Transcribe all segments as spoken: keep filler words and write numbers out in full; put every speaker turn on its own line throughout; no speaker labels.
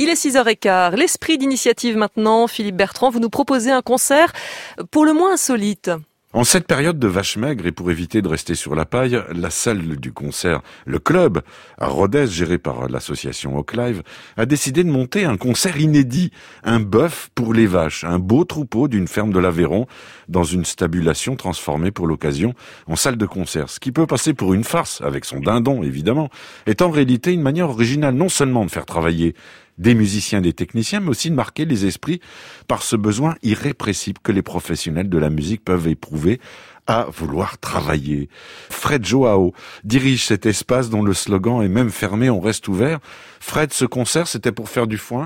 Il est six heures quinze. L'esprit d'initiative maintenant. Philippe Bertrand, vous nous proposez un concert pour le moins insolite.
En cette période de vache maigre et pour éviter de rester sur la paille, la salle du concert, le club, à Rodez, géré par l'association Hawk Live, a décidé de monter un concert inédit, un bœuf pour les vaches, un beau troupeau d'une ferme de l'Aveyron, dans une stabulation transformée pour l'occasion en salle de concert. Ce qui peut passer pour une farce, avec son dindon évidemment, est en réalité une manière originale non seulement de faire travailler des musiciens, des techniciens, mais aussi de marquer les esprits par ce besoin irrépressible que les professionnels de la musique peuvent éprouver à vouloir travailler. Fred Joao dirige cet espace dont le slogan est « Même fermé, on reste ouvert ». Fred, ce concert, c'était pour faire du foin ?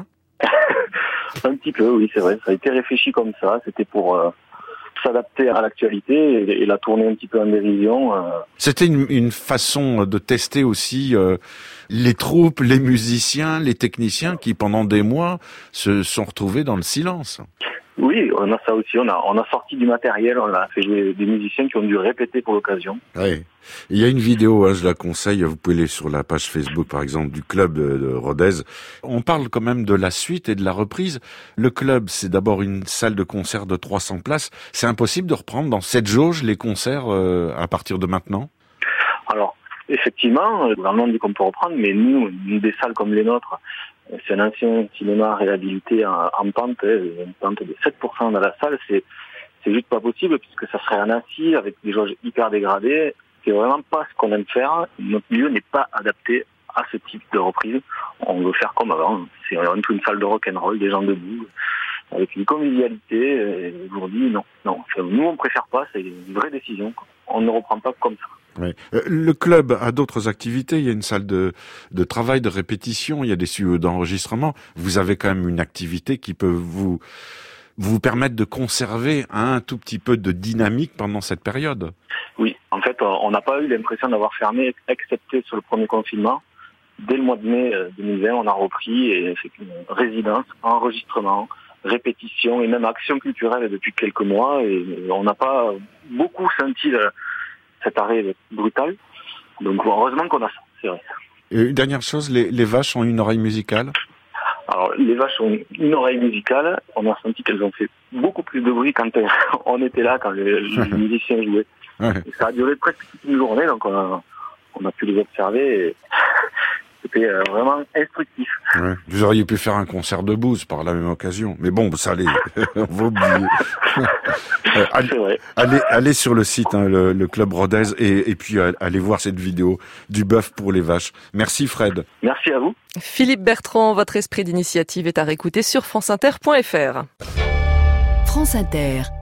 Un petit peu, oui, c'est vrai. Ça a été réfléchi comme ça. C'était pour euh, s'adapter à l'actualité et, et la tourner un petit peu en dérision. Euh.
C'était une, une façon de tester aussi euh, les troupes, les musiciens, les techniciens qui, pendant des mois, se sont retrouvés dans le silence.
Oui, on a ça aussi. On a, on a sorti du matériel, on a fait jouer des musiciens qui ont dû répéter pour l'occasion.
Oui. Il y a une vidéo, hein, je la conseille, vous pouvez aller sur la page Facebook, par exemple, du club de, de Rodez. On parle quand même de la suite et de la reprise. Le club, c'est d'abord une salle de concert de trois cents places. C'est impossible de reprendre dans cette jauge les concerts euh, à partir de maintenant ?
Alors, effectivement, le gouvernement dit qu'on peut reprendre, mais nous, des salles comme les nôtres, c'est un ancien cinéma réhabilité en, en pente, une pente de sept pour cent dans la salle, c'est, c'est juste pas possible puisque ça serait un assis avec des jauges hyper dégradées. C'est vraiment pas ce qu'on aime faire. Notre milieu n'est pas adapté à ce type de reprise. On veut faire comme avant. C'est vraiment une salle de rock and roll, des gens debout, avec une convivialité. Et je vous dis non, non. Enfin, nous on préfère pas, c'est une vraie décision. On ne reprend pas comme ça.
Oui. Le club a d'autres activités. Il y a une salle de, de travail, de répétition. Il y a des studios d'enregistrement. Vous avez quand même une activité qui peut vous vous permettre de conserver un tout petit peu de dynamique pendant cette période.
Oui, en fait, on n'a pas eu l'impression d'avoir fermé, excepté sur le premier confinement. Dès le mois de mai deux mille vingt, on a repris et fait une résidence, enregistrement, répétition et même action culturelle depuis quelques mois. Et on n'a pas beaucoup senti le, cet arrêt brutal. Donc heureusement qu'on a ça, c'est vrai.
Et une dernière chose, les, les vaches ont une oreille musicale ?
Alors, les vaches ont une oreille musicale. On a senti qu'elles ont fait beaucoup plus de bruit quand on était là, quand les, les musiciens jouaient. Ouais. Et ça a duré presque toute une journée, donc on a, on a pu les observer. Et c'était vraiment instructif.
Ouais. Vous auriez pu faire un concert de blues par la même occasion. Mais bon, ça allait. On va oublier. euh, allez,
C'est vrai.
Allez, allez sur le site, hein, le, le Club Rodez, et, et puis euh, allez voir cette vidéo du bœuf pour les vaches. Merci Fred.
Merci à vous.
Philippe Bertrand, votre esprit d'initiative est à réécouter sur franceinter point f r.
France Inter.